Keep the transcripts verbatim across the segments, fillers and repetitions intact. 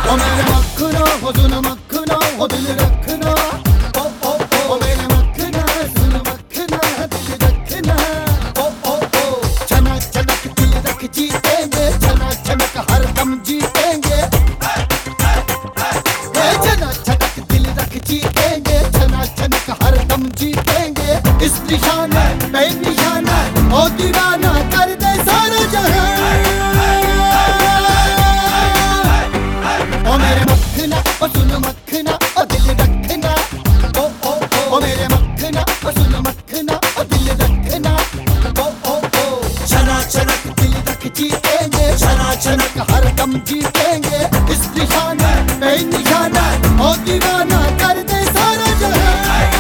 ओ मेरे मखना हो सुन मखना हो दिल रखना, ओ ओ ओ मेरे मखना सुन मखना दिल रखना, ओ ओ ओ छना छनक दिल रख जीतेंगे, छना छनक हर दम जीतेंगे, छना छनक दिल रख जीतेंगे, छना छनक हर दम जीतेंगे। इस निशाना बेनिशाना ओ दीवाना कर दे सारा जहां। ओ मेरे मखना ओ सुन मखना ओ दिल रखना, ओ ओ ओ मेरे मखना ओ सुन मखना ओ दिल रखना, ओ ओ ओ छना छनक दिल रख जीतेंगे, छना छनक हर दम जीतेंगे। इस निशाना बेनिशाना ओ दीवाना कर दे सारा जहां।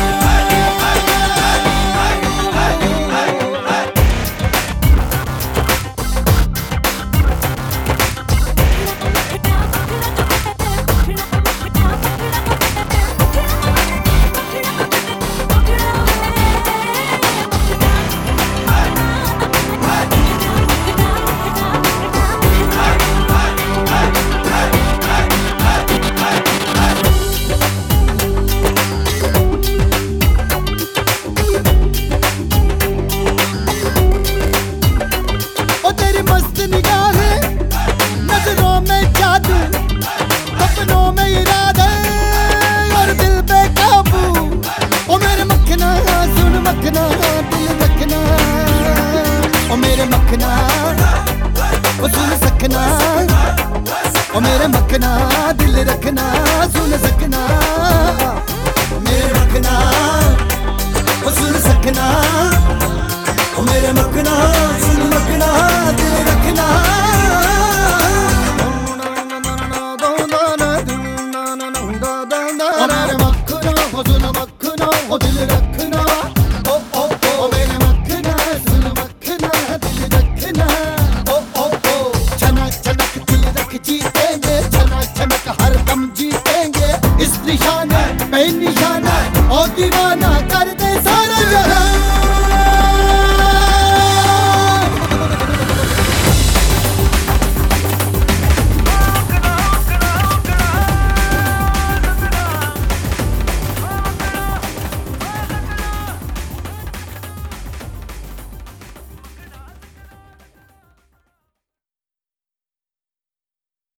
मस्त निगाहें नजरों में जादू, सपनों में इरादे और दिल पे काबू। ओ मेरे मखना सुन मखना दिल रखना, ओ मेरे मखना ओ सुन सकना, ओ मेरे मखना दिल रखना सुन सकना।